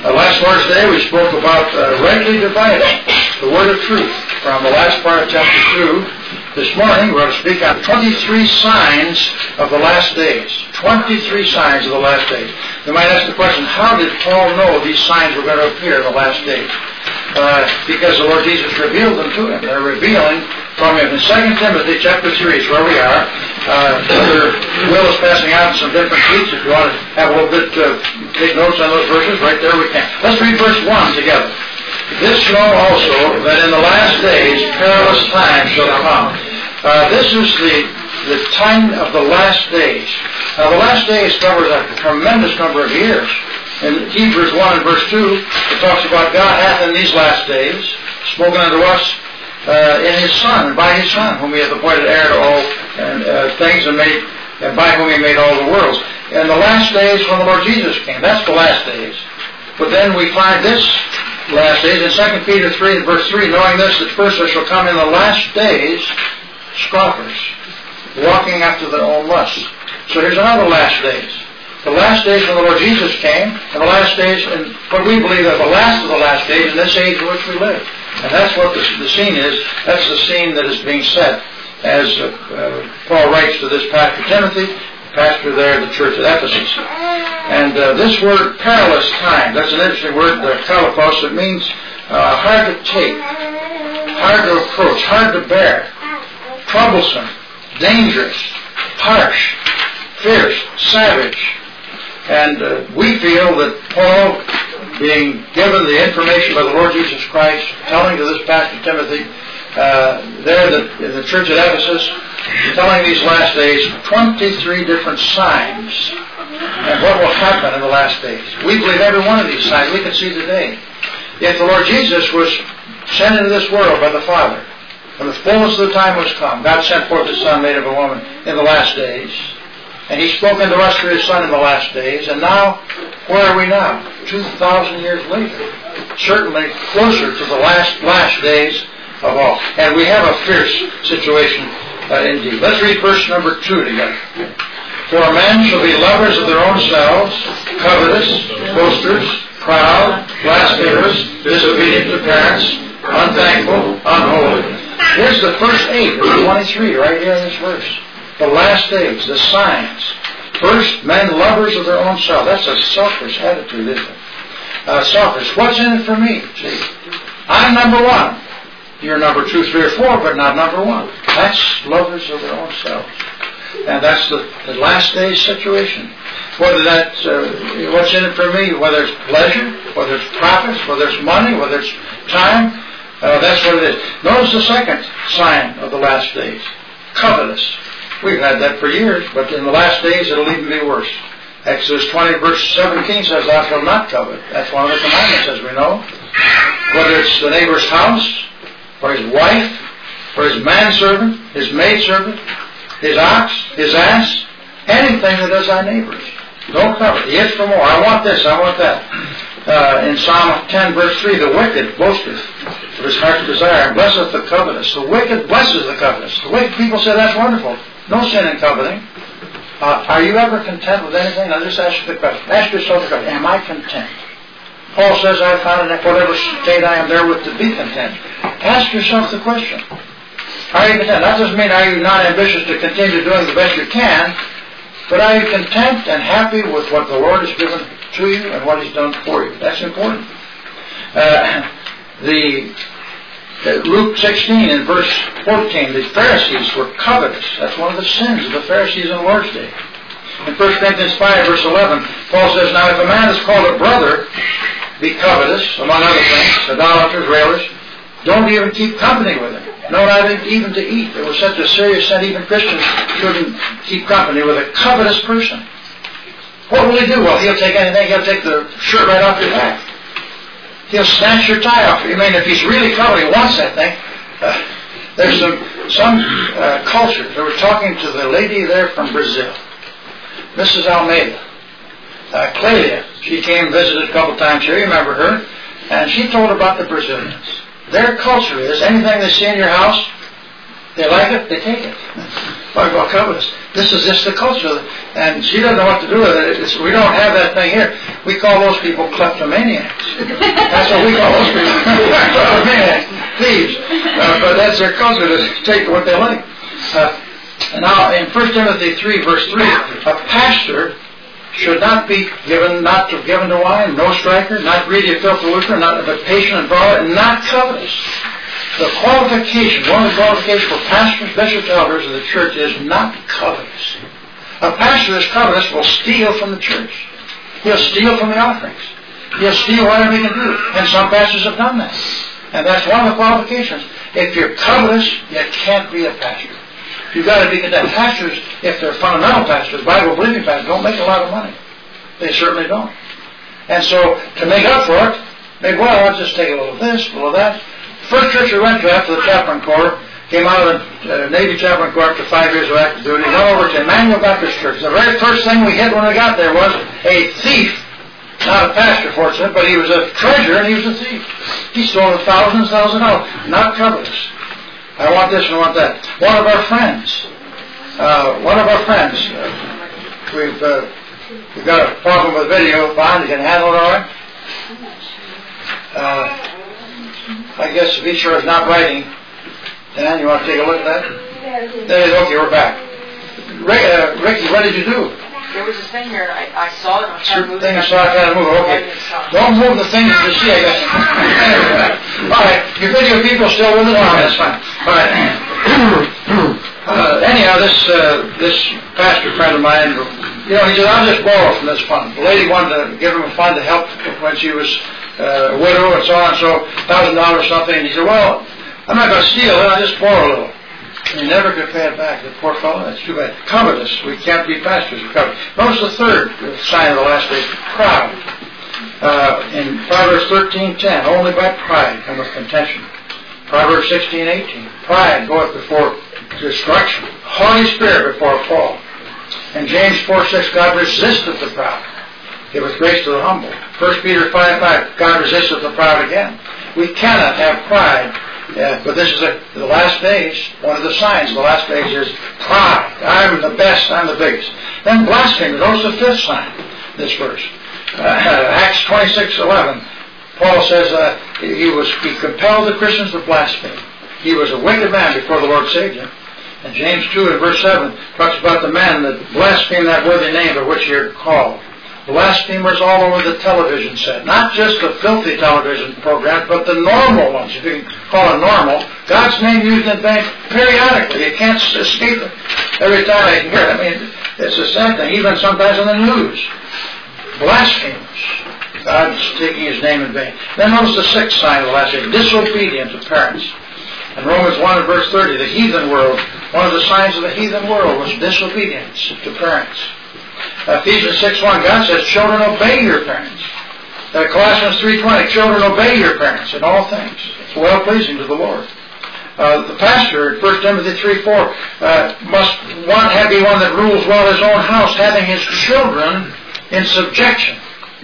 Last Lord's Day we spoke about rightly dividing the word of truth from the last part of chapter 2. This morning we're going to speak on 23 signs of the last days. 23 signs of the last days. You might ask the question, how did Paul know these signs were going to appear in the last days? Because the Lord Jesus revealed them to him. They're revealing from him. In 2 Timothy chapter 3 is where we are. Brother Will is passing out some different sheets. If you want to have a little bit, take notes on those verses, right there we can. Let's read verse 1 together. This know also that in the last days perilous times shall come. This is the time of the last days. The last days covers a tremendous number of years. In Hebrews 1 and verse 2, it talks about God hath in these last days spoken unto us in His Son, and by His Son, whom He hath appointed heir to all things, and by whom He made all the worlds. In the last days when the Lord Jesus came, that's the last days. But then we find this last days in 2 Peter 3 and verse 3, knowing this, that first there shall come in the last days scoffers, walking after their own lusts. So here's another last days. The last days when the Lord Jesus came, and the last days, and what we believe are the last of the last days in this age in which we live. And that's what the scene is. That's the scene that is being set as Paul writes to this pastor Timothy, pastor there at the church at Ephesus. And this word, perilous time, that's an interesting word, kalapos. It means hard to take, hard to approach, hard to bear, troublesome, dangerous, harsh, fierce, savage. And we feel that Paul, being given the information by the Lord Jesus Christ, telling to this pastor Timothy, there in the church at Ephesus, telling these last days 23 different signs and what will happen in the last days. We believe every one of these signs we can see today. Yet the Lord Jesus was sent into this world by the Father. When the fullness of the time was come, God sent forth His Son made of a woman in the last days. And He's spoken to us through His Son in the last days. And now, where are we now? 2,000 years later. Certainly closer to the last days of all. And we have a fierce situation indeed. Let's read verse number 2 together. For men shall be lovers of their own selves, covetous, boasters, proud, blasphemers, disobedient to parents, unthankful, unholy. Here's the first 8 of 23 right here in this verse. The last days, the signs. First, men lovers of their own self. That's a selfish attitude, isn't it? Selfish. What's in it for me? See, I'm number 1. You're number 2, 3, or 4, but not number 1. That's lovers of their own selves. And that's the last days situation. Whether that's what's in it for me, whether it's pleasure, whether it's profits, whether it's money, whether it's time, that's what it is. Notice the second sign of the last days. Covetous. We've had that for years, but in the last days it'll even be worse. Exodus 20 verse 17 says, thou shalt not covet. That's one of the commandments, as we know. Whether it's the neighbor's house, or his wife, or his manservant, his maidservant, his ox, his ass, anything that is thy neighbor's. Don't covet. He is for more. I want this, I want that. In Psalm 10 verse 3, the wicked boasteth of his heart's desire, and blesseth the covetous. The wicked blesses the covetous. The wicked people say, that's wonderful. No sin in coveting. Are you ever content with anything? I'll just ask you the question. Ask yourself the question, am I content? Paul says, I found in whatever state I am therewith to be content. Ask yourself the question. Are you content? That doesn't mean are you not ambitious to continue doing the best you can, but are you content and happy with what the Lord has given to you and what He's done for you? That's important. Luke 16 and verse 14, the Pharisees were covetous. That's one of the sins of the Pharisees in the Lord's day. In 1 Corinthians 5 verse 11, Paul says, now if a man is called a brother, be covetous, among other things, idolaters, railers, don't even keep company with him. No, not even to eat. It was such a serious sin, even Christians shouldn't keep company with a covetous person. What will he do? Well, he'll take anything. He'll take the shirt right off your back. He'll snatch your tie off. I mean, if he's really coveting, he wants that thing. There's some culture. They were talking to the lady there from Brazil, Mrs. Almeida. Clelia. She came and visited a couple times here. You remember her. And she told about the Brazilians. Their culture is anything they see in your house, they like it, they take it. Well, covetous. This is just the culture, and she doesn't know what to do with it. We don't have that thing here. We call those people kleptomaniacs. That's what we call those people. Kleptomaniacs, thieves. But that's their culture, to take what they like. Now, in 1 Timothy 3, verse 3, a pastor should not be given to wine, no striker, not greedy of filthy lucre, but patient and broad, and not covetous. The qualification, one of the qualifications for pastors, bishops, elders of the church is not covetous. A pastor that's covetous will steal from the church. He'll steal from the offerings. He'll steal whatever he can do. And some pastors have done that. And that's one of the qualifications. If you're covetous, you can't be a pastor. You've got to be content. Pastors, if they're fundamental pastors, Bible-believing pastors, don't make a lot of money. They certainly don't. And so, to make up for it, maybe, well, I'll just take a little of this, a little of that. First church we went to after the chaplain corps, came out of the Navy chaplain corps after 5 years of active duty, went over to Emmanuel Baptist Church. The very first thing we hit when we got there was a thief. Not a pastor, fortunately, but he was a treasurer and he was a thief. He stole thousands of dollars. Not covetous. I want this and I want that. One of our friends, we've got a problem with video behind. You can handle it all right? I guess if Ishar is not writing, Dan, you want to take a look at that? Okay, we're back. Ricky, what did you do? There was this thing here, I saw it, and I started moving it. I tried to move it, okay. Don't move the things you see, I guess. All right, your video people still with it? Oh, that's fine. All right. Anyhow, this pastor friend of mine, he said, I'll just borrow from this fund. The lady wanted to give him a fund to help when she was a widow and so on, so $1,000 or something. And he said, well, I'm not going to steal it, I'll just borrow a little. And he never could pay it back. The poor fellow, that's too bad. Covetous. We can't be pastors of covetous. Notice the third sign of the last days, proud. In Proverbs 13:10, only by pride cometh contention. Proverbs 16:18, pride goeth before destruction. Haughty spirit before a fall. And James 4:6, God resisteth the proud, giveth grace to the humble. 1 Peter 5:5, God resisteth the proud again. We cannot have pride. But this is the last days. One of the signs of the last days is pride. I'm the best, I'm the biggest. Then blasphemy. Notice the fifth sign, this verse. Acts 26:11. Paul says he compelled the Christians to blaspheme. He was a wicked man before the Lord saved him. And James 2 and verse 7 talks about the man that blasphemed that worthy name by which you're called. Blasphemers all over the television set. Not just the filthy television programs, but the normal ones, if you can call it normal. God's name used in vain periodically. You can't escape it. Every time I hear it, I mean, it's a sad thing, even sometimes on the news. Blasphemers. God's taking his name in vain. Then notice the sixth sign of the last day, disobedience of parents. In Romans 1 and verse 30, the heathen world, one of the signs of the heathen world was disobedience to parents. Ephesians 6:1, God says, children, obey your parents. Colossians 3:20, children, obey your parents in all things. It's well-pleasing to the Lord. The pastor, 1 Timothy 3:4, must be one that rules well his own house, having his children in subjection.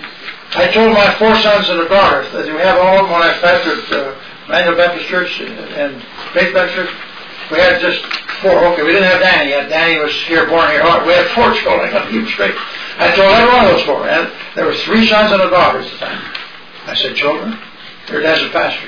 I told my 4 sons and a daughter that we have all of them when I pastored Emmanuel Baptist Church and Faith Baptist Church. We had just 4. Okay, we didn't have Danny yet. Danny was born here. We had 4 children. I got to keep straight. I told every one of those 4. And there were 3 sons and a daughter at the time. I said, children, your dad's a pastor.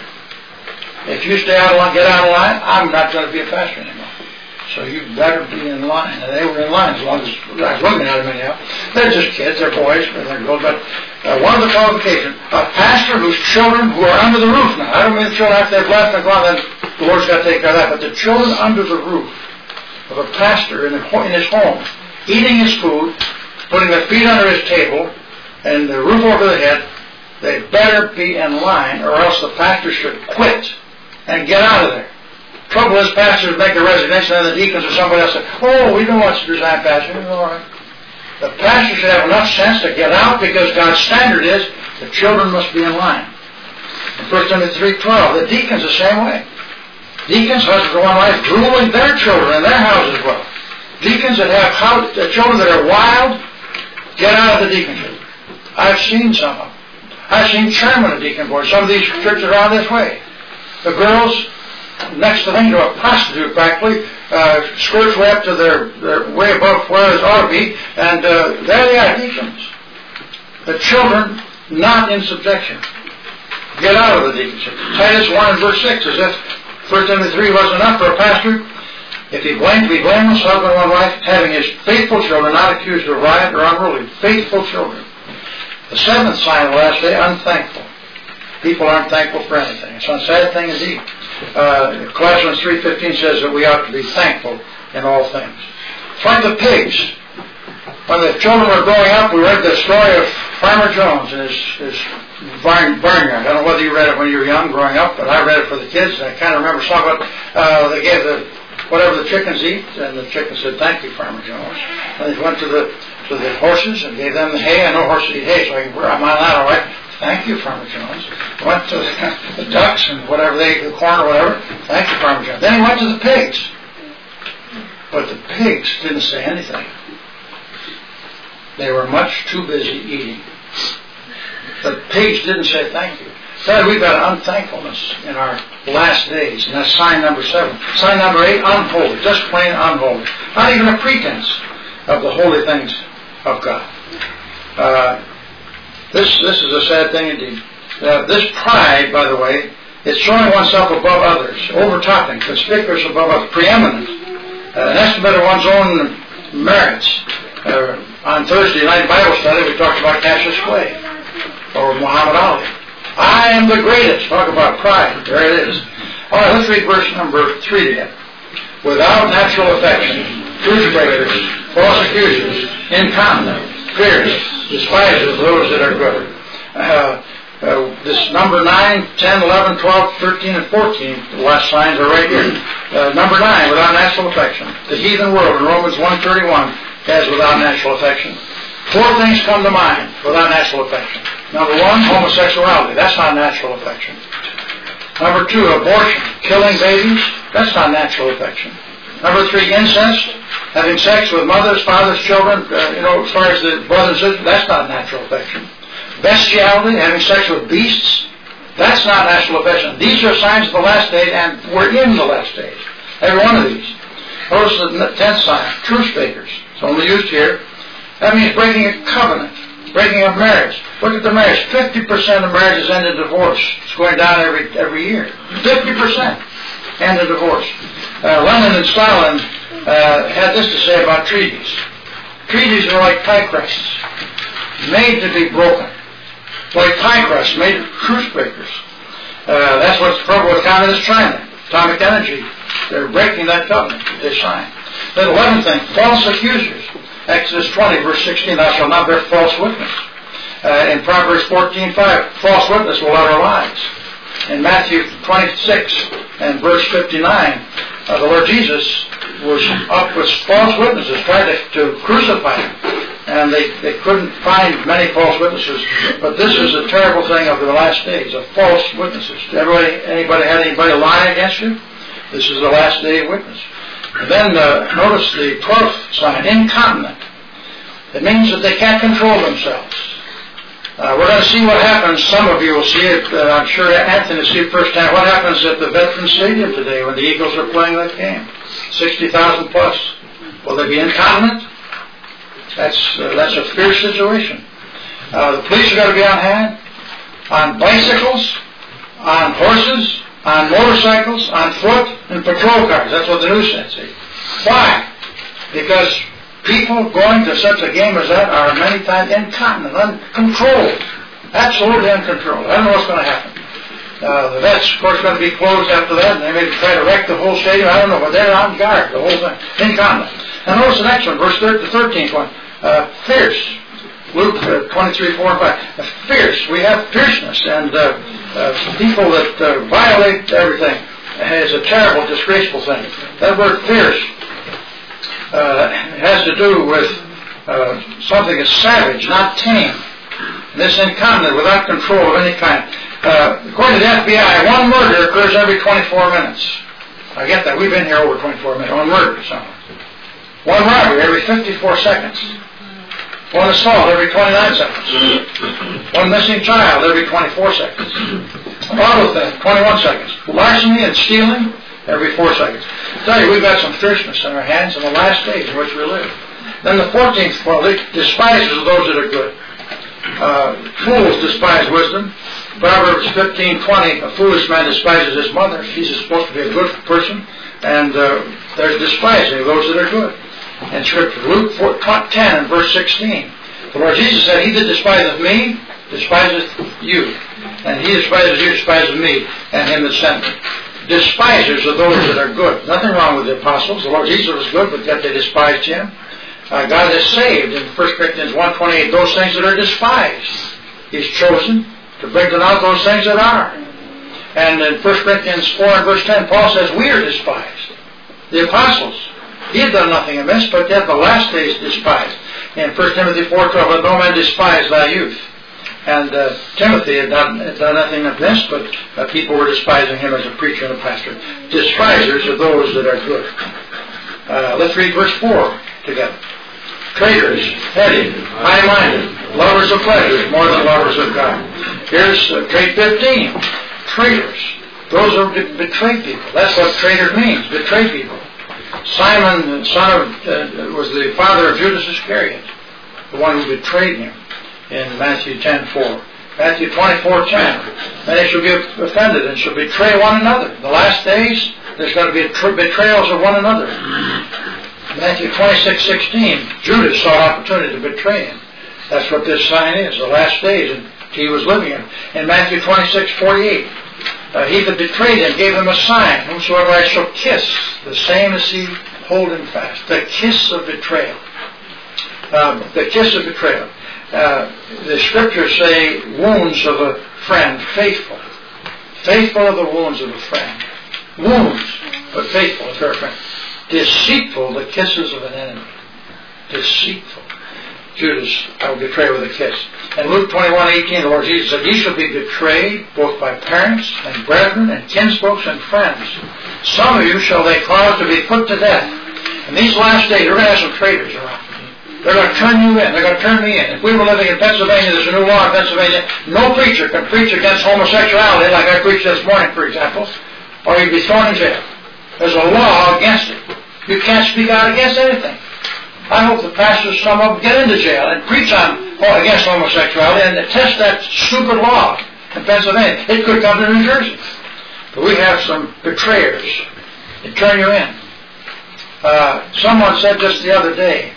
If you stay out of line, get out of line, I'm not going to be a pastor anymore. So you better be in line. And they were in line as long as I was looking at them anyhow. They're just kids. They're boys. They're girls. But one of the qualifications, a pastor whose children who are under the roof now. I don't mean the children after they've left and gone, then the Lord's got to take care of that. But the children under the roof of a pastor in his home, eating his food, putting their feet under his table, and the roof over their head, they better be in line, or else the pastor should quit and get out of there. Trouble is, pastors make a resignation, and the deacons or somebody else say, oh, we don't want you to resign, pastor. All right. The pastor should have enough sense to get out, because God's standard is the children must be in line. In 1 Timothy 3:12, the deacons the same way. Deacons, husbands and wives, ruling their children in their house as well. Deacons that have children that are wild, get out of the deaconship. I've seen some of them. I've seen chairmen of deacon boards. Some of these churches around this way. The girls next to a prostitute practically, skirts way up to their way above where it ought to be, and there they are, deacons. The children not in subjection. Get out of the deaconship. Titus 1 and verse 6, as if 1 Timothy 3 wasn't enough for a pastor. If he blamed, be blameless, husband, one wife, having his faithful children, not accused of riot or unruly. Faithful children. The seventh sign of the last day, unthankful. People aren't thankful for anything. It's a sad thing indeed. Colossians 3:15 says that we ought to be thankful in all things. It's like the pigs. When the children were growing up, we read the story of Farmer Jones and his barnyard. I don't know whether you read it when you were young growing up, but I read it for the kids. I kind of remember something about they gave whatever the chickens eat, and the chicken said, "Thank you, Farmer Jones." And he went to the horses and gave them the hay. I know horses eat hay, so I'm on that all right. Thank you, Farmer Jones. Went to the ducks and whatever the corn or whatever. Thank you, Farmer Jones. Then he went to the pigs. But the pigs didn't say anything. They were much too busy eating. The pigs didn't say thank you. So we've got unthankfulness in our last days, and that's sign number 7. Sign number 8, unholy, just plain unholy. Not even a pretense of the holy things of God. This is a sad thing indeed. This pride, by the way, is showing oneself above others, over-topping, conspicuous above others, preeminent, an estimate of one's own merits. On Thursday night Bible study, we talked about Cassius Clay or Muhammad Ali. I am the greatest. Talk about pride. There it is. All right, let's read verse number 3 together. Without natural affection, truth breakers, false accusers, incontinent, fierce, despisers those that are good. This number 9, 10, 11, 12, 13, and 14, the last signs are right here. Number 9, without natural affection. The heathen world in Romans 1:31 has without natural affection. 4 things come to mind without natural affection. Number 1, homosexuality. That's not natural affection. Number 2, abortion, killing babies. That's not natural affection. Number 3, incest, having sex with mothers, fathers, children, as far as the brothers and sisters, that's not natural affection. Bestiality, having sex with beasts, that's not natural affection. These are signs of the last days, and we're in the last days. Every one of these. Notice the 10th sign, truce breakers. It's only used here. That means breaking a covenant, breaking a marriage. Look at the marriage. 50% of marriages end in divorce. It's going down every year. 50% end in divorce. Lenin and Stalin had this to say about treaties. Treaties are like pie crusts, made to be broken. Like pie crusts, made of truce breakers. That's what's the trouble with communist China. Atomic energy. They're breaking that covenant that they signed. Then 11th thing, false accusers. Exodus 20, verse 16, thou shalt not bear false witness. In Proverbs 14:5, false witness will utter lies. In Matthew 26 and verse 59, the Lord Jesus was up with false witnesses, tried to crucify him. And they couldn't find many false witnesses. But this is a terrible thing of the last days, of false witnesses. Anybody had anybody lie against you? This is the last day of witness. And then notice the 12th sign, incontinent. It means that they can't control themselves. We're going to see what happens. Some of you will see it. I'm sure Anthony will see it firsthand. What happens at the Veterans Stadium today when the Eagles are playing that game? 60,000 plus. Will they be incontinent? That's a fierce situation. The police are going to be on hand, on bicycles, on horses, on motorcycles, on foot, and patrol cars. That's what the news says. Why? Because people going to such a game as that are many times incontinent, uncontrolled, absolutely uncontrolled. I don't know what's going to happen. The vets, of course, going to be closed after that, and they may try to wreck the whole stadium. I don't know, but they're on guard, the whole thing. Incontinent. And notice the next one, verse 13th one. Fierce. Luke 23, 4 and 5. Fierce. We have fierceness, and people that violate everything is a terrible, disgraceful thing. That word fierce has to do with something that's savage, not tame. This incontinent, without control of any kind. According to the FBI, one murder occurs every 24 minutes. I get that. We've been here over 24 minutes. One murder or something. One robbery every 54 seconds. One assault every 29 seconds. One missing child every 24 seconds. Auto theft, 21 seconds. Larceny and stealing, every 4 seconds. I tell you, we've got some fierceness in our hands in the last days in which we live. Then the 14th quality, despisers of those that are good. Fools despise wisdom. Proverbs 15:20, a foolish man despises his mother. She's supposed to be a good person, and there's despising of those that are good. In Scripture, Luke 10 and verse 16, the Lord Jesus said, he that despiseth me, despiseth you. And he despises you, despises me, and him that sent me. Despisers of those that are good. Nothing wrong with the apostles. The Lord Jesus was good, but yet they despised him. God has saved in 1 Corinthians 1:28 those things that are despised. He's chosen to bring to naught those things that are. And in 1 Corinthians 4 and verse 10, Paul says, we are despised. The apostles. He had done nothing amiss, but yet the last days despised. In 1 Timothy 4:12, let no man despise thy youth. And Timothy had done nothing amiss, but people were despising him as a preacher and a pastor. Despisers of those that are good. Let's read verse 4 together. Traitors, heady, high-minded, lovers of pleasure more than lovers of God. Here's trait 15. Traitors. Those are betrayed people. That's what traitor means, betray people. Simon, was the father of Judas Iscariot, the one who betrayed him in Matthew 10:4. Matthew 24:10. And they shall be offended and shall betray one another. In the last days, there's going to be betrayals of one another. Matthew 26:16. Judas saw opportunity to betray him. That's what this sign is, the last days, and he was living in. In Matthew 26:48. He that betrayed him gave him a sign. Whomsoever I shall kiss, the same as he hold him fast. The kiss of betrayal. The kiss of betrayal. The Scriptures say, wounds of a friend, faithful. Faithful are the wounds of a friend. Wounds, but faithful is her friend. Deceitful, the kisses of an enemy. Deceitful. Judas, I will betray with a kiss. And Luke 21:18, the Lord Jesus said, ye shall be betrayed both by parents and brethren and kinsfolks and friends. Some of you shall they cause to be put to death. In these last days, we're going to have some traitors around. They're going to turn you in. They're going to turn me in. If we were living in Pennsylvania, there's a new law in Pennsylvania. No preacher can preach against homosexuality, like I preached this morning, for example, or you'd be thrown in jail. There's a law against it. You can't speak out against anything. I hope the pastors, some of them, get into jail and preach against homosexuality and test that stupid law in Pennsylvania. It could come to New Jersey. But we have some betrayers that turn you in. Someone said just the other day,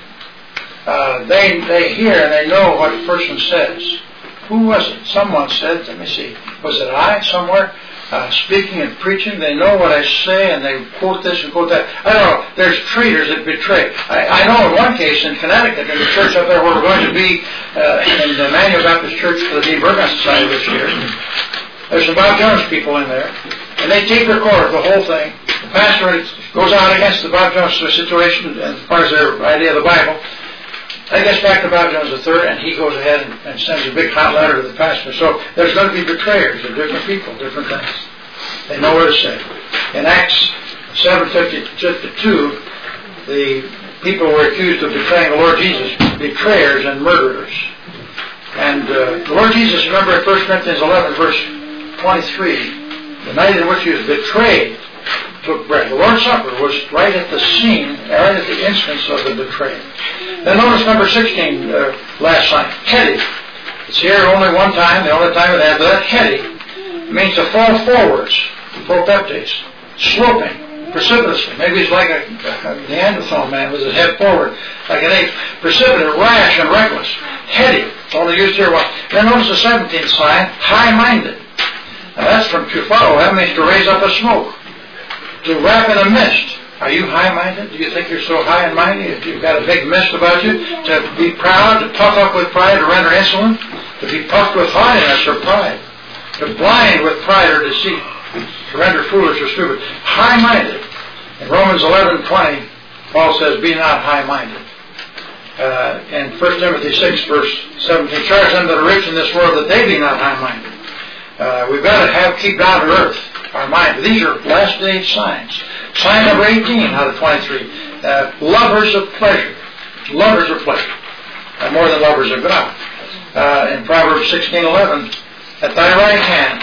they hear and they know what a person says. Who was it? Someone said, let me see, was it I somewhere? Speaking and preaching, they know what I say and they quote this and quote that. I don't know, there's traitors that betray. I know in one case in Connecticut, in the church up there where we're going to be in the Emmanuel Baptist Church for the Dean Bergman Society this year, there's some Bob Jones people in there, and they tape record the whole thing. The pastor goes out against the Bob Jones situation as far as their idea of the Bible. That gets back to Bob Jones III, and he goes ahead and sends a big hot letter to the pastor. So there's going to be betrayers of different people, different things. They know what to say. In Acts 7:52, the people were accused of betraying the Lord Jesus, betrayers and murderers. And the Lord Jesus, remember in 1 Corinthians 11, verse 23, the night in which he was betrayed, took bread. The Lord's Supper was right at the scene, right at the instance of the betrayal. Then notice number 16, last sign, heady. It's here only one time, the only time it had that. Heady means to fall forwards, propeptes, sloping, precipitously. Maybe it's like a Neanderthal man with his head forward, like an ape. Precipitate, rash, and reckless. Heady, it's only used here once. Then notice the 17th sign, high-minded. Now that's from Tufaro. That means to raise up a smoke. To wrap in a mist. Are you high-minded? Do you think you're so high and mighty if you've got a big mist about you? To be proud, to puff up with pride, to render insolent? To be puffed with haughtiness or pride? To blind with pride or deceit? To render foolish or stupid? High-minded. In Romans 11:20, Paul says, be not high-minded. In 1 Timothy 6, verse 17, charge them that are rich in this world that they be not high-minded. We've got to keep down to earth our mind. These are last day signs. Sign number 18 out of 23. Lovers of pleasure. Lovers of pleasure. More than lovers of God. In Proverbs 16:11, at thy right hand are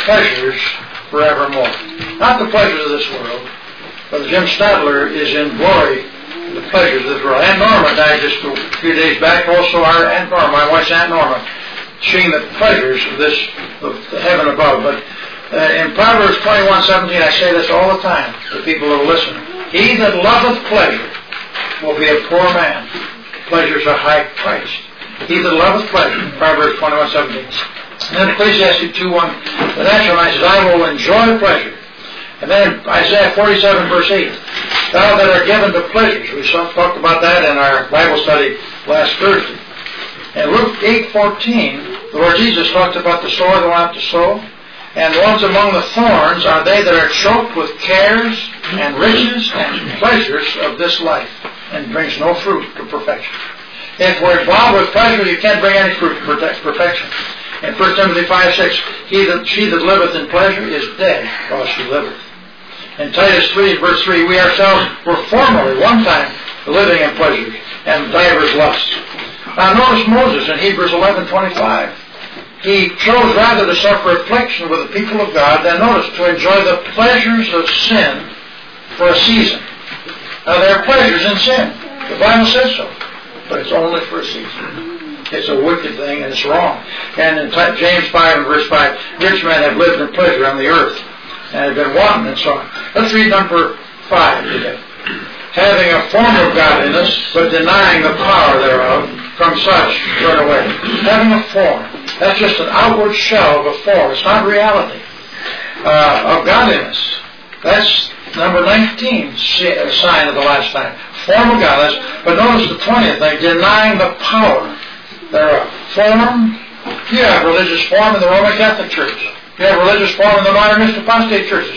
pleasures forevermore. Not the pleasures of this world. Brother Jim Stadler is in glory in the pleasures of this world. Aunt Norma died just a few days back. Also, our Aunt Norma, my wife's Aunt Norma, seeing the pleasures of this, of the heaven above. But in Proverbs 21:17, I say this all the time to people who listen. He that loveth pleasure will be a poor man. Pleasures are high priced. He that loveth pleasure, Proverbs 21:17. And then Ecclesiastes 2:1, the natural man says, I will enjoy pleasure. And then Isaiah 47 verse 8, thou that art given to pleasures. We talked about that in our Bible study last Thursday. In Luke 8:14, the Lord Jesus talked about the sower that went out to sow. And the ones among the thorns are they that are choked with cares and riches and pleasures of this life, and brings no fruit to perfection. If we're involved with pleasure, you can't bring any fruit to perfection. In 1 Timothy 5:6, she that liveth in pleasure is dead while she liveth. In Titus 3 verse 3, we ourselves were formerly, one time, living in pleasures and divers lusts. Now notice Moses in Hebrews 11:25. He chose rather to suffer affliction with the people of God than, notice, to enjoy the pleasures of sin for a season. Now there are pleasures in sin. The Bible says so. But it's only for a season. It's a wicked thing and it's wrong. And in James 5 and verse 5, rich men have lived in pleasure on the earth and have been wanton and so on. Let's read number 5 today. Having a form of godliness, but denying the power thereof, from such turn away. Having a form. That's just an outward shell of a form. It's not reality. Of godliness. That's number 19, sign of the last time. Form of godliness. But notice the 20th thing, denying the power thereof. Form. You have religious form in the Roman Catholic Church. You have religious form in the modernist apostate churches.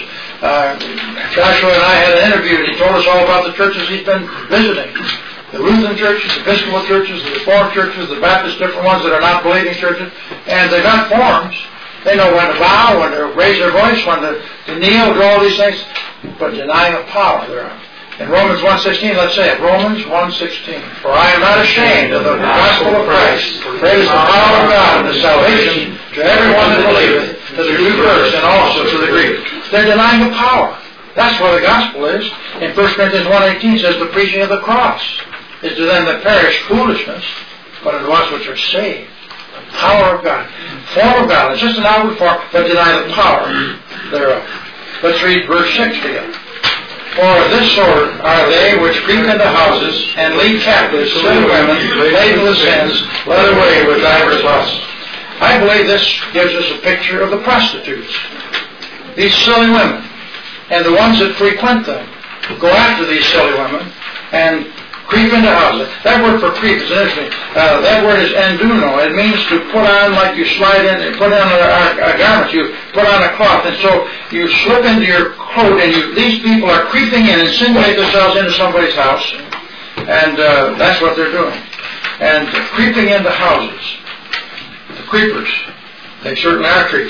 Joshua and I had an interview and he told us all about the churches he's been visiting. The Lutheran churches, the Episcopal churches, the Reformed churches, the Baptist, different ones that are not believing churches. And they've got forms. They know when to bow, when to raise their voice, when to kneel, do all these things. But denying the power thereof. In Romans 1:16, let's say it. Romans 1:16. For I am not ashamed of the gospel of Christ, for it is the power of God unto salvation to everyone that believeth, to the Jew first and also to the Greek. They're denying the power. That's what the gospel is. In 1 Corinthians 1:18 says the preaching of the cross is to them that perish foolishness, but unto us which are saved. The power of God. Form of God. It's just an outward form, but deny the power thereof. Let's read verse 6 together. For this sort are they which creep into houses and lead captives silly women, laden with sins, led away with divers lusts. I believe this gives us a picture of the prostitutes. These silly women, and the ones that frequent them, go after these silly women and creep into houses. That word for creep is interesting. That word is enduno. It means to put on, like you slide in and put on a garment. You put on a cloth, and so you slip into your coat, and these people are creeping in, insinuate themselves into somebody's house, and that's what they're doing. And creeping into houses. The creepers. They certainly are creeps.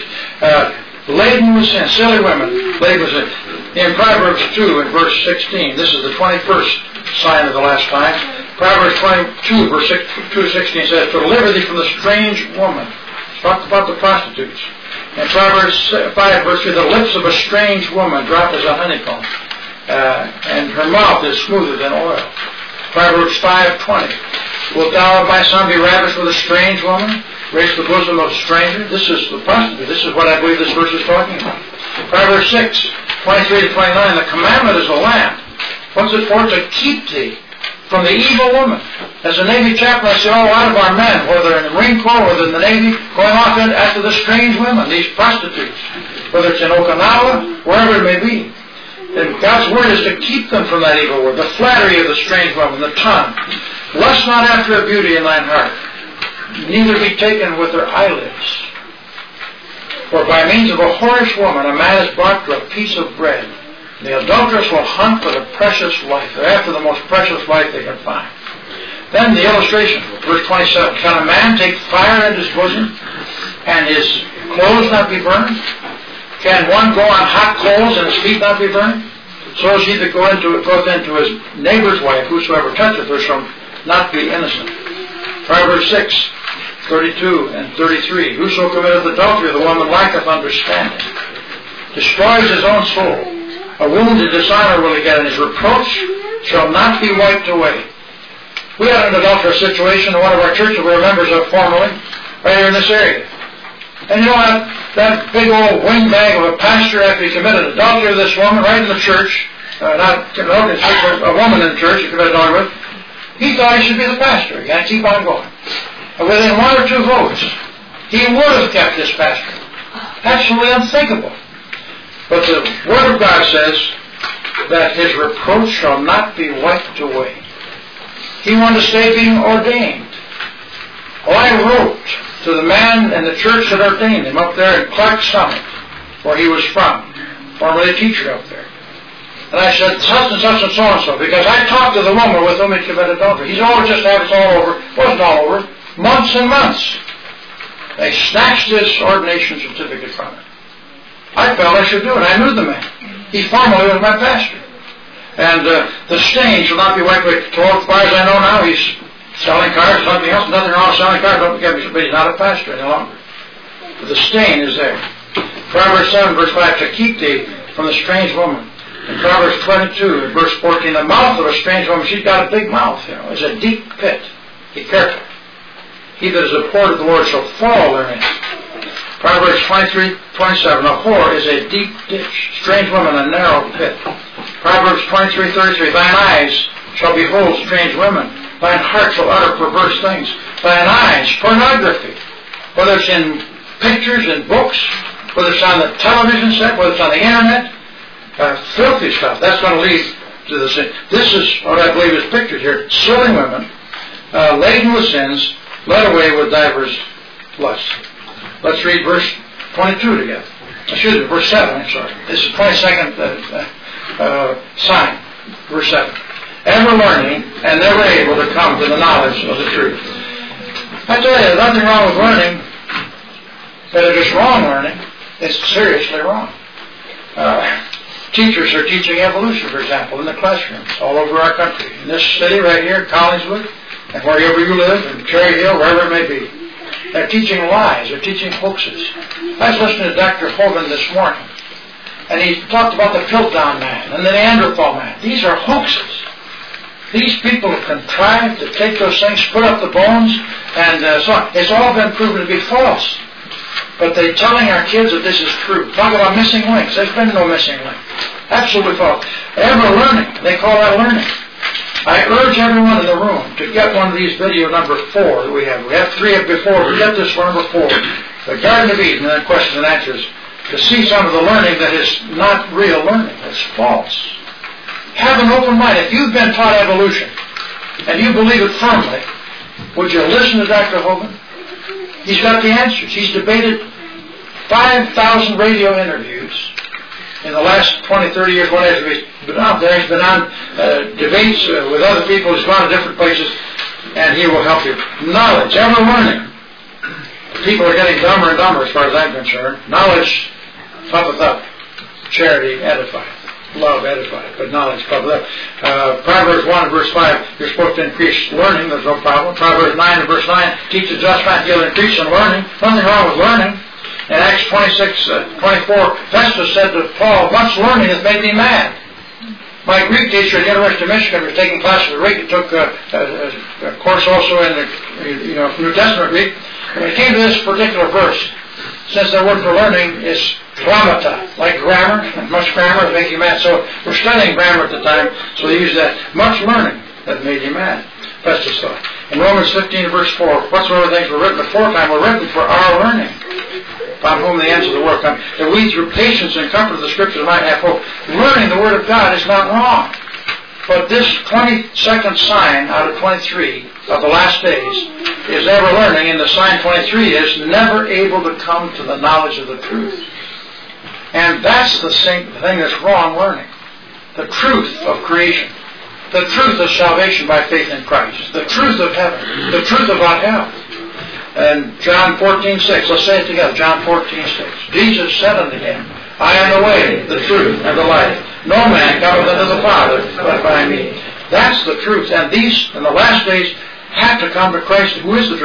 Laden with sin. Silly women. Laden with sin. In Proverbs 2 and verse 16, this is the 21st sign of the last time. Proverbs 22 verse 2:16 says, to deliver thee from the strange woman. Talk about the prostitutes. In Proverbs 5 verse 3, the lips of a strange woman drop as a honeycomb, and her mouth is smoother than oil. Proverbs 5:20, wilt thou, my son, be ravished with a strange woman? Raise the bosom of a stranger? This is the prostitute. This is what I believe this verse is talking about. Proverbs 6:23-29, the commandment is a lamp. What's it for? To keep thee from the evil woman. As a Navy chaplain, I see a lot of our men, whether in the Marine Corps, whether in the Navy, going off after the strange women, these prostitutes, whether it's in Okinawa, wherever it may be. And God's word is to keep them from that evil word, the flattery of the strange woman, the tongue. Lust not after a beauty in thine heart, neither be taken with her eyelids. For by means of a whorish woman, a man is brought to a piece of bread. The adulteress will hunt for the precious life. They're after the most precious life they can find. Then the illustration, verse 27. Can a man take fire in his bosom and his clothes not be burned? Can one go on hot coals and his feet not be burned? So is he that goeth into his neighbor's wife, whosoever toucheth her shall not be innocent. Proverbs 6, 32 and 33. Whoso committeth adultery with a woman lacketh understanding, destroys his own soul. A wounded dishonor will he get, and his reproach shall not be wiped away. We had an adulterous situation in one of our churches we were members of formerly, right here in this area. And you know what? That big old windbag of a pastor, after he committed adultery with this woman right in the church, a woman in the church he committed adultery with, he thought he should be the pastor. He had to keep on going. And within 1 or 2 votes, he would have kept this pastor. Absolutely unthinkable. But the Word of God says that his reproach shall not be wiped away. He wanted to stay being ordained. Well, I wrote to the man in the church that ordained him up there in Clark Summit, where he was from, formerly a teacher up there. And I said, such and such and so and so, because I talked to the woman with whom he committed adultery. He's always just had it all over. It wasn't all over. Months and months. They snatched his ordination certificate from him. I felt I should do it. I knew the man. He formerly was my pastor. And the stain shall not be wiped away. As far as I know now, he's selling cars, something else. Nothing wrong with selling cars. Don't forget me, but he's not a pastor any longer. But the stain is there. Proverbs 7, verse 5, to keep thee from the strange woman. In Proverbs 22, verse 14, the mouth of a strange woman, she's got a big mouth, is a deep pit. Be careful. He that is abhorred of the Lord shall fall therein. Proverbs 23, 27, a whore is a deep ditch, strange woman a narrow pit. Proverbs 23, 33, thine eyes shall behold strange women. Thine heart shall utter perverse things. Thine eyes, pornography, whether it's in pictures and books, whether it's on the television set, whether it's on the internet, filthy stuff. That's going to lead to the sin. This is what I believe is pictured here. Silly women, laden with sins, led away with divers lusts. Let's read verse 22 together. Excuse me, verse 7, I'm sorry. This is 22nd sign, verse 7. Ever learning and never able to come to the knowledge of the truth. I tell you, there's nothing wrong with learning, but if it's wrong learning, it's seriously wrong. Teachers are teaching evolution, for example, in the classrooms all over our country. In this city right here, Collingswood, and wherever you live, in Cherry Hill, wherever it may be. They're teaching lies. They're teaching hoaxes. I was listening to Dr. Hogan this morning, and he talked about the Piltdown man and the Neanderthal man. These are hoaxes. These people have contrived to take those things, put up the bones, and so on. It's all been proven to be false. But they're telling our kids that this is true. Talk about missing links. There's been no missing link. Absolutely false. Ever learning. They call that learning. I urge everyone in the room to get one of these video number 4 that we have. We have 3 before. We get this one number 4. The Garden of Eden, and then questions and answers. To see some of the learning that is not real learning. It's false. Have an open mind. If you've been taught evolution and you believe it firmly, would you listen to Dr. Hogan? He's got the answers. He's debated 5,000 radio interviews in the last 20, 30 years. Whatever he's been out there. He's been on debates with other people. He's gone to different places, and he will help you. Knowledge, ever learning. People are getting dumber and dumber as far as I'm concerned. Knowledge puffeth up. Charity edifieth. Love edifieth, but knowledge puffeth up. Proverbs 1 verse 5, you're supposed to increase learning, there's no problem. Proverbs 9 and verse 9, teach the just man, he'll increase in learning. Nothing wrong with learning. In Acts 26, 24, Festus said to Paul, much learning has made me mad. My Greek teacher at the University of Michigan was taking classes of Greek. He took a course also in the New Testament Greek. And when it came to this particular verse, since their word for learning is grammata, like grammar, and much grammar makes you mad. So we're studying grammar at the time, so they use that. Much learning that made you mad. Festus thought. In Romans 15 verse 4, whatsoever things were written aforetime were written for our learning, upon whom the ends of the world come, that we through patience and comfort of the Scriptures might have hope. Learning the Word of God is not wrong. But this 22nd sign out of 23 of the last days is ever learning, and the sign 23 is never able to come to the knowledge of the truth. And that's the thing that's wrong learning. The truth of creation. The truth of salvation by faith in Christ. The truth of heaven. The truth about hell. And John 14:6, let's say it together. John 14:6. Jesus said unto him, I am the way, the truth, and the life. No man cometh unto the Father but by me. That's the truth. And these, in the last days, have to come to Christ, who is the truth.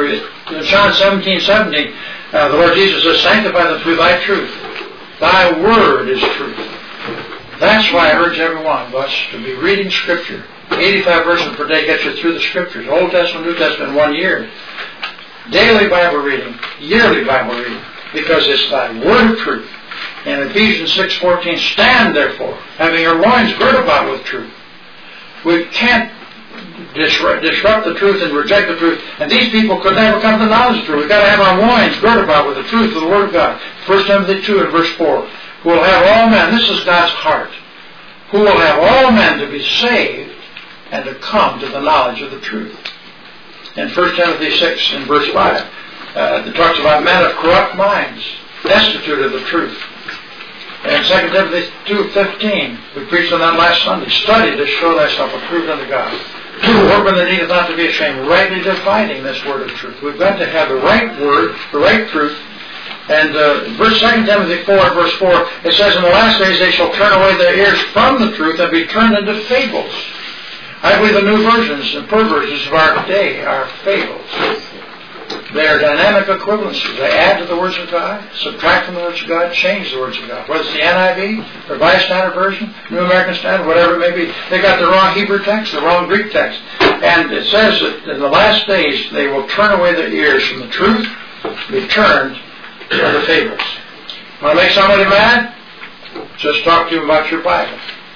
In John 17:17, the Lord Jesus says, sanctify them through thy truth. Thy word is truth. That's why I urge every one of us to be reading Scripture. 85 verses per day gets you through the Scriptures. Old Testament, New Testament, 1 year. Daily Bible reading, yearly Bible reading, because it's thy word of truth. In Ephesians 6:14, stand therefore, having your loins girt about with truth. We can't disrupt the truth and reject the truth, and these people could never come to the knowledge of the truth. We've got to have our loins girt about with the truth of the Word of God. 1 Timothy 2 and verse 4, who will have all men, this is God's heart, who will have all men to be saved and to come to the knowledge of the truth. In 1 Timothy 6 and verse 5, it talks about men of corrupt minds, destitute of the truth. And 2 Timothy 2:15, we preached on that last Sunday. Study to show thyself approved unto God. Workman that needeth not to be ashamed, rightly dividing this word of truth. We've got to have the right word, the right truth. And 2 Timothy 4 and verse 4, it says, in the last days they shall turn away their ears from the truth and be turned into fables. I believe the new versions and perversions of our day are fables. They are dynamic equivalencies. They add to the words of God, subtract from the words of God, change the words of God. Whether it's the NIV, Revised Standard Version, New American Standard, whatever it may be, they got the wrong Hebrew text, the wrong Greek text. And it says that in the last days they will turn away their ears from the truth, be turned to the fables. Want to make somebody mad? Just talk to them about your Bible.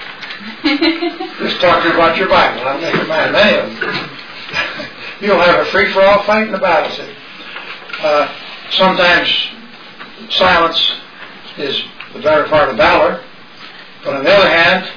Just talk to them about your Bible. I'll make them mad. Many of them. You'll have a free-for-all fight in the battle city. Sometimes silence is the better part of valor, but on the other hand,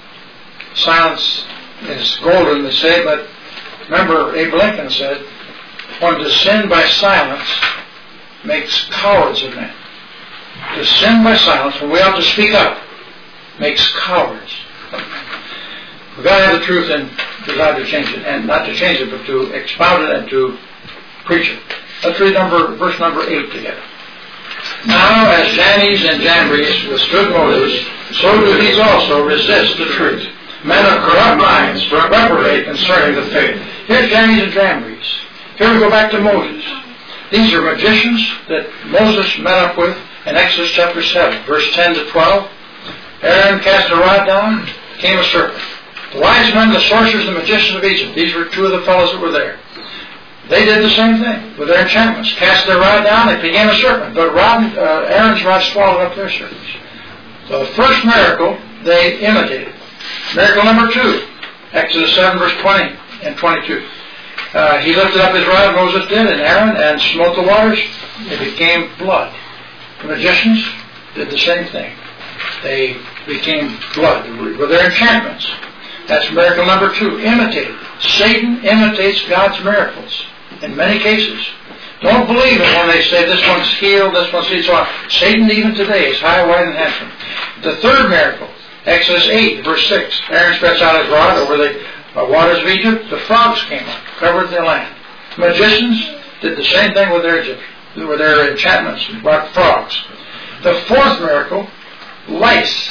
silence is golden, they say, but remember Abe Lincoln said, one to sin by silence makes cowards of men. To sin by silence, when we ought to speak up, makes cowards of men. We've got to have the truth and desire to change it, and not to change it, but to expound it and to preach it. Let's read verse number 8 together. Now, as Jannes and Jambres withstood Moses, so do these also resist the truth. Men of corrupt minds reprobate concerning the faith. Here's Jannes and Jambres. Here we go back to Moses. These are magicians that Moses met up with in Exodus chapter 7, verse 10 to 12. Aaron cast a rod down, came a serpent. The wise men, the sorcerers, the magicians of Egypt, these were two of the fellows that were there. They did the same thing with their enchantments. Cast their rod down, it became a serpent. But Aaron's rod swallowed up their serpents. So the first miracle, they imitated. Miracle number 2, Exodus 7, verse 20 and 22. He lifted up his rod, Moses did, and Aaron, and smote the waters. It became blood. The magicians did the same thing. They became blood with their enchantments. That's miracle number 2, imitated. Satan imitates God's miracles in many cases. Don't believe it when they say this one's healed, this one's healed, so on. Satan even today is high, wide, and handsome. The third miracle, Exodus 8, verse 6. Aaron stretched out his rod over the waters of Egypt. The frogs came up, covered their land. Magicians did the same thing with their enchantments and brought frogs. The fourth miracle, lice.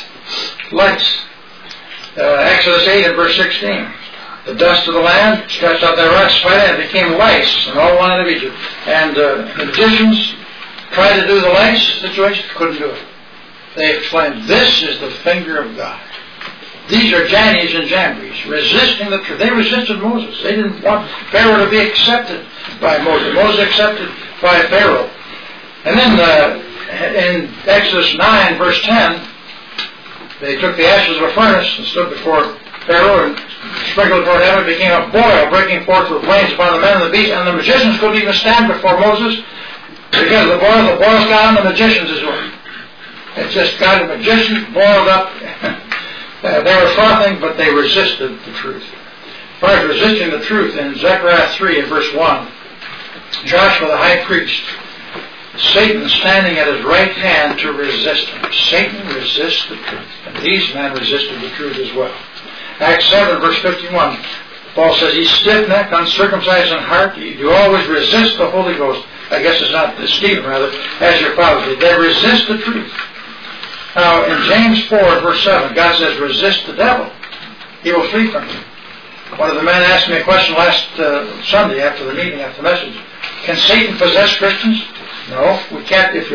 Exodus 8 and verse 16. The dust of the land stretched out their rod, spread it, and it became lice in all the land of Egypt. And the magicians tried to do the lice situation, couldn't do it. They explained, this is the finger of God. These are Jannes and Jambres, resisting the truth. They resisted Moses. They didn't want Pharaoh to be accepted by Moses. Moses accepted by Pharaoh. And then in Exodus 9, verse 10, they took the ashes of a furnace and stood before Pharaoh and sprinkled it toward heaven. It became a boil, breaking forth with flames upon the men and the beasts. And the magicians couldn't even stand before Moses because the boils got on the magicians as well. It just got the magicians boiled up. They were frothing, but they resisted the truth. As far as resisting the truth, in Zechariah 3 and verse 1, Joshua the high priest, Satan standing at his right hand to resist him. Satan resists the truth. And these men resisted the truth as well. Acts 7, verse 51, Paul says, ye stiff-necked, uncircumcised in heart, you always resist the Holy Ghost. I guess it's not Stephen, rather, as your fathers did. They resist the truth. Now, in James 4, verse 7, God says, resist the devil. He will flee from you. One of the men asked me a question last Sunday after the meeting, after the message. Can Satan possess Christians? No, we can't. If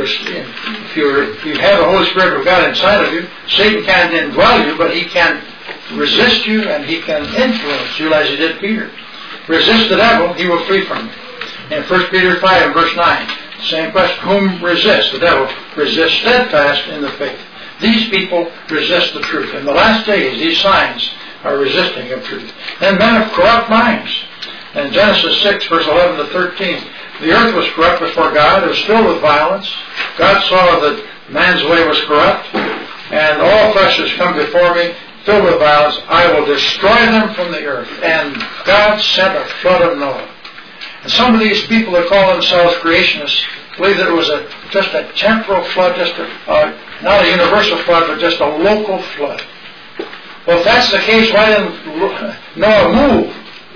you have the Holy Spirit of God inside of you, Satan can't indwell you, but he can resist you and he can influence you as he did Peter. Resist the devil, he will flee from you. In 1 Peter 5 and verse 9, same question. Whom resist? The devil. Resist steadfast in the faith. These people resist the truth. In the last days, these signs are resisting of truth. And men of corrupt minds. In Genesis 6, verse 11 to 13, the earth was corrupt before God. It was filled with violence. God saw that man's way was corrupt. And all flesh has come before me, filled with violence. I will destroy them from the earth. And God sent a flood of Noah. And some of these people that call themselves creationists believe that it was just a temporal flood, not a universal flood, but just a local flood. Well, if that's the case, why didn't Noah move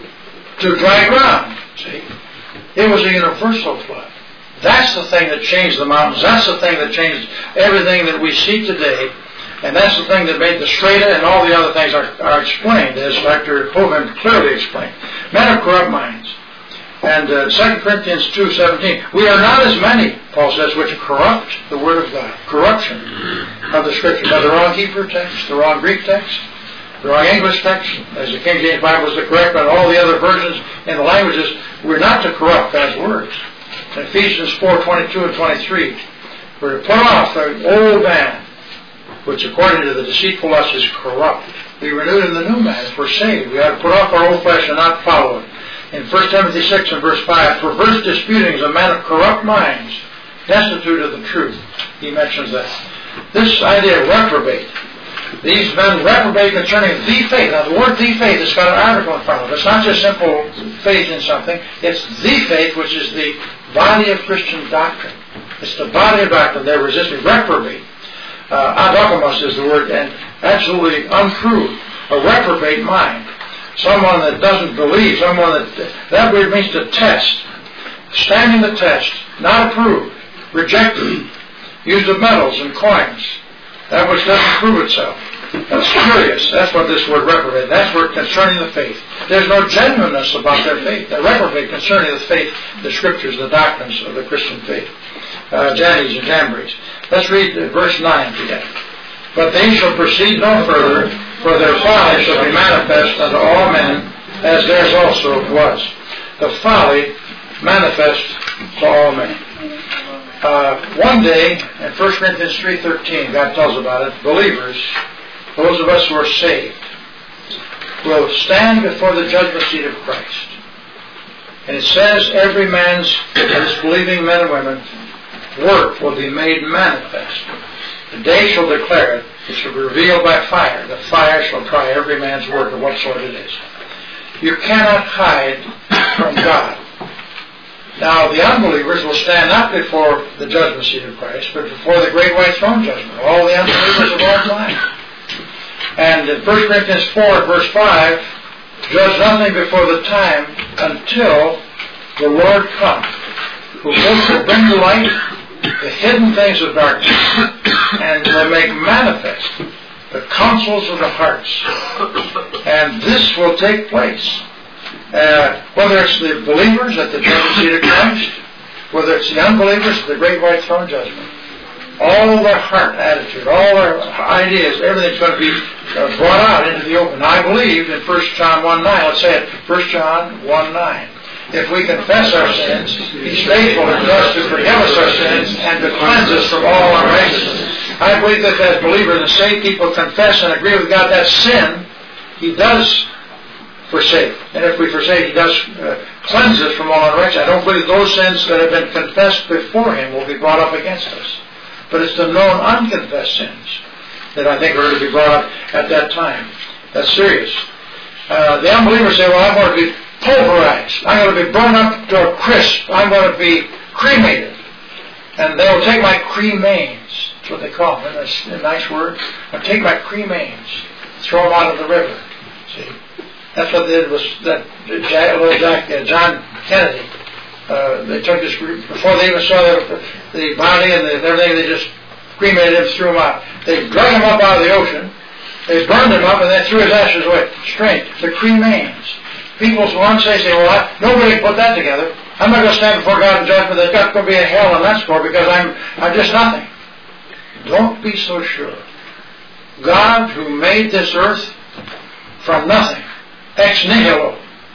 to dry ground? See? It was a universal flood. That's the thing that changed the mountains. That's the thing that changed everything that we see today. And that's the thing that made the strata and all the other things are explained, as Dr. Hovind clearly explained. Men of corrupt minds. And 2 Corinthians 2:17, we are not as many, Paul says, which corrupt the Word of God. Corruption of the Scripture. By the wrong Hebrew text, the wrong Greek text, the wrong English text, as the King James Bible is the correct, but all the other versions in the languages, we're not to corrupt God's words. In Ephesians 4:22 and 23, we're to put off the old man, which according to the deceitful lust is corrupt. Be renewed in the new man. If we're saved, we have to put off our old flesh and not follow it. In 1 Timothy 6 and verse 5, perverse disputings of men of corrupt minds, destitute of the truth. He mentions that. This idea of reprobate. These men reprobate concerning the faith. Now the word the faith has got an article in front of it. It's not just simple faith in something. It's the faith, which is the body of Christian doctrine. It's the body of doctrine. They're resisting. Reprobate. Adokamos is the word, and absolutely unproved. A reprobate mind. Someone that doesn't believe, someone that word means to test. Standing the test, not approved, rejected, used of metals and coins, that which doesn't prove itself. That's curious. That's what this word reprobate, that's word concerning the faith. There's no genuineness about their faith. They reprobate concerning the faith, the scriptures, the doctrines of the Christian faith. Jannes and Jambres. Let's read verse 9 together. But they shall proceed no further, for their folly shall be manifest unto all men, as theirs also was. The folly manifest to all men. One day, in 1 Corinthians 3:13, God tells about it, believers, those of us who are saved, will stand before the judgment seat of Christ. And it says every man's, this believing men and women, work will be made manifest. The day shall declare it. It shall be revealed by fire. The fire shall try every man's work of what sort it is. You cannot hide from God. Now, the unbelievers will stand not before the judgment seat of Christ, but before the great white throne judgment. All the unbelievers of all time. And in 1 Corinthians 4, verse 5, judge nothing before the time until the Lord come, who will bring to light the hidden things of darkness, and will make manifest the counsels of the hearts. And this will take place. Whether it's the believers at the judgment seat of Christ, whether it's the unbelievers at the great white throne judgment, all their heart attitude, all their ideas, everything's going to be brought out into the open. I believe in 1 John 1:9. Let's say it. 1 John 1:9. If we confess our sins, He's faithful and just to forgive us our sins and to cleanse us from all unrighteousness. I believe that as believers and saved people confess and agree with God that sin, He does forsake. And if we forsake, He does cleanse us from all unrighteousness. I don't believe those sins that have been confessed before Him will be brought up against us. But it's the known unconfessed sins that I think are going to be brought up at that time. That's serious. The unbelievers say, well, I'm going to be pulverized. I'm going to be burned up to a crisp. I'm going to be cremated. And they'll take my cremains. That's what they call them. That's a nice word. They'll take my cremains, throw them out of the river. See? That's what they did with that little John Kennedy. They took this, before they even saw the body and everything, they just cremated him, threw him out. They dug him up out of the ocean. They burned him up and then threw his ashes away. Straight. The cremains. People once say, well, nobody put that together. I'm not going to stand before God in judgment. There's got to be a hell on that score because I'm just nothing. Don't be so sure. God, who made this earth from nothing, ex nihilo,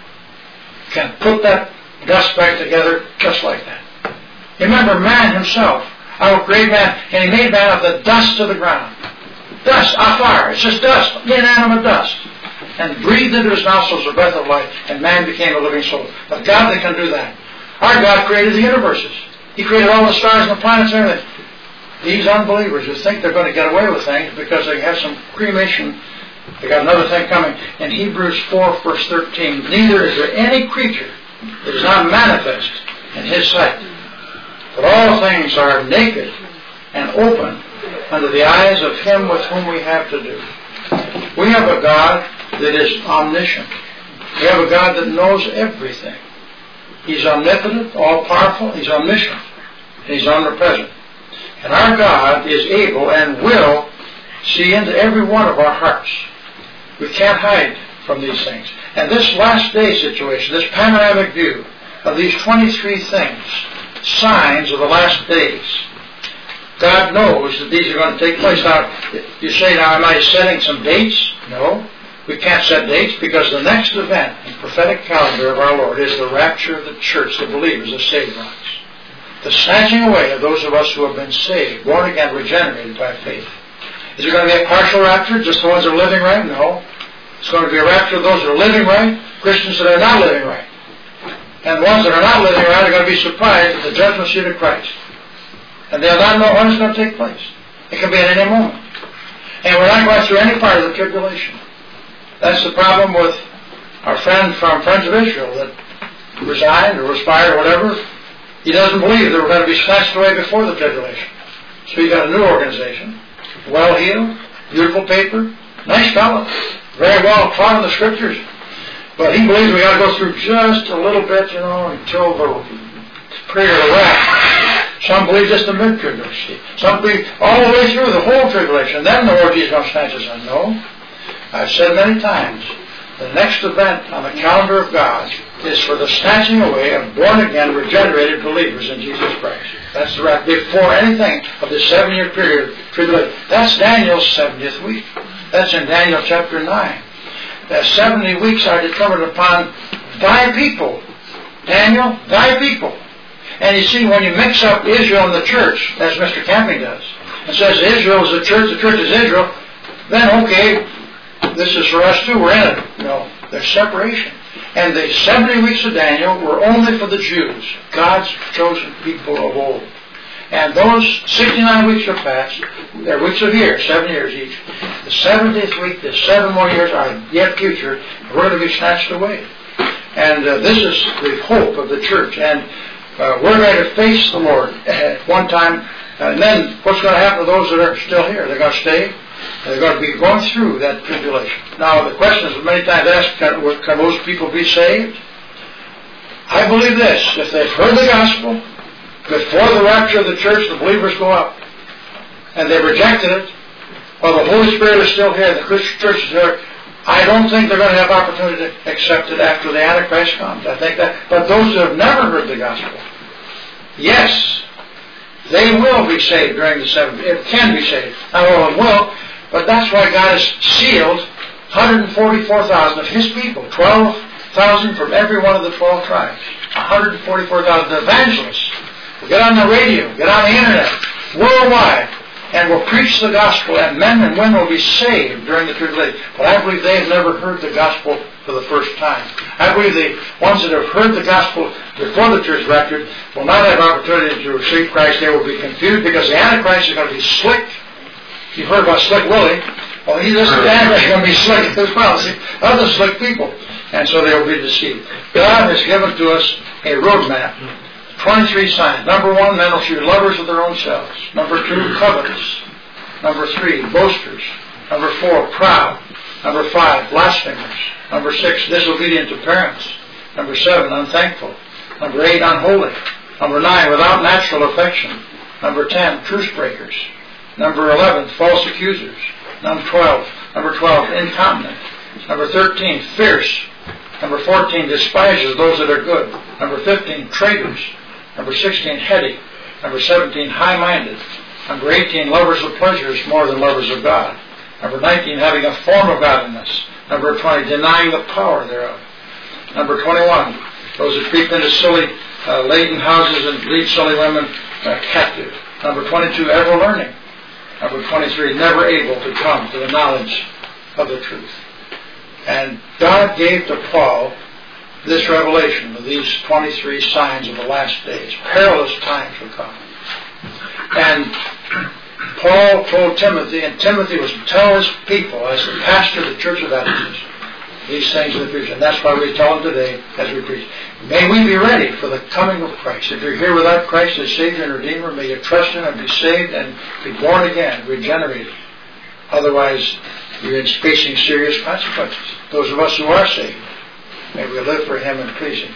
can put that dust back together just like that. Remember, man himself, I will create man, and he made man of the dust of the ground. Dust, afar, it's just dust, inanimate dust. And breathed into his nostrils the breath of life, and man became a living soul. But God that can do that. Our God created the universes. He created all the stars and the planets and everything. These unbelievers who think they're going to get away with things because they have some cremation, they got another thing coming. In Hebrews 4, verse 13, neither is there any creature that is not manifest in his sight, but all things are naked and open under the eyes of him with whom we have to do. We have a God that is omniscient. We have a God that knows everything. He's omnipotent, all-powerful, he's omniscient, and he's omnipresent. And our God is able and will see into every one of our hearts. We can't hide from these things. And this last day situation, this panoramic view of these 23 things, signs of the last days, God knows that these are going to take place. Now, you say, now, am I setting some dates? No. We can't set dates because the next event in the prophetic calendar of our Lord is the rapture of the church, the believers, the saved ones. The snatching away of those of us who have been saved, born again, regenerated by faith. Is it going to be a partial rapture, just the ones that are living right? No. It's going to be a rapture of those that are living right, Christians that are not living right. And the ones that are not living right are going to be surprised at the judgment seat of Christ. And they'll not know when it's going to take place. It can be at any moment. And we're not going through any part of the tribulation. That's the problem with our friend from Friends of Israel that resigned or expired or whatever. He doesn't believe they were going to be snatched away before the tribulation. So he got a new organization, well-heeled, beautiful paper, nice fellow, very well taught in the Scriptures. But he believes we got to go through just a little bit, until the period of the rapture. Some believe just the mid-tribulation. Some believe all the way through the whole tribulation. Then the Lord Jesus is going to snatch us in. No. I've said many times, the next event on the calendar of God is for the snatching away of born-again, regenerated believers in Jesus Christ. That's the rapture. Before anything of the 7-year period of tribulation. That's Daniel's 70th week. That's in Daniel chapter 9. The 70 weeks are determined upon thy people. Daniel, thy people. And you see, when you mix up Israel and the church, as Mr. Camping does, and says Israel is the church is Israel, then okay, this is for us too, we're in it. No, there's separation. And the 70 weeks of Daniel were only for the Jews, God's chosen people of old. And those 69 weeks are past. They're weeks of years, 7 years each. The 70th week, the 7 more years are yet future. We're going to be snatched away. And this is the hope of the church. And we're going to face the Lord at one time. And then what's going to happen to those that are still here? They're going to stay. They're going to be going through that tribulation. Now, the question is many times asked, can those people be saved? I believe this. If they've heard the gospel, before the rapture of the church, the believers go up. And they rejected it. While the Holy Spirit is still here, the Christian church is here, I don't think they're going to have opportunity to accept it after the Antichrist comes. I think that. But those who have never heard the gospel, yes, they will be saved during the 7. It can be saved. Not all of them will, but that's why God has sealed 144,000 of His people, 12,000 from every one of the 12 tribes, 144,000 evangelists. We'll get on the radio, get on the internet, worldwide, and will preach the gospel, and men and women will be saved during the tribulation. But I believe they have never heard the gospel for the first time. I believe the ones that have heard the gospel before the church rapture will not have opportunity to receive Christ. They will be confused because the Antichrist is going to be slick. You've heard about Slick Willie. Well, the Antichrist is going to be slick as well. See, other slick people. And so they will be deceived. God has given to us a roadmap. 23 signs. Number 1, men will shoot lovers of their own selves. Number 2, covetous. Number 3, boasters. Number 4, proud. Number 5, blasphemers. Number 6, disobedient to parents. Number 7, unthankful. Number 8, unholy. Number 9, without natural affection. Number 10, truce breakers. Number 11, false accusers. Number 12, incontinent. Number 13, fierce. Number 14, despises those that are good. Number 15, traitors. Number 16, heady. Number 17, high-minded. Number 18, lovers of pleasures more than lovers of God. Number 19, having a form of godliness. Number 20, denying the power thereof. Number 21, those that creep into silly, laden houses and lead silly women captive. Number 22, ever learning. Number 23, never able to come to the knowledge of the truth. And God gave to Paul this revelation of these 23 signs of the last days. Perilous times will come. And Paul told Timothy, and Timothy was to tell his people, as the pastor of the church of Ephesus, these things in the future. And that's why we tell them today as we preach. May we be ready for the coming of Christ. If you're here without Christ as Savior and Redeemer, may you trust Him and be saved and be born again, regenerated. Otherwise, you're facing serious consequences. Those of us who are saved, may we live for Him and please Him.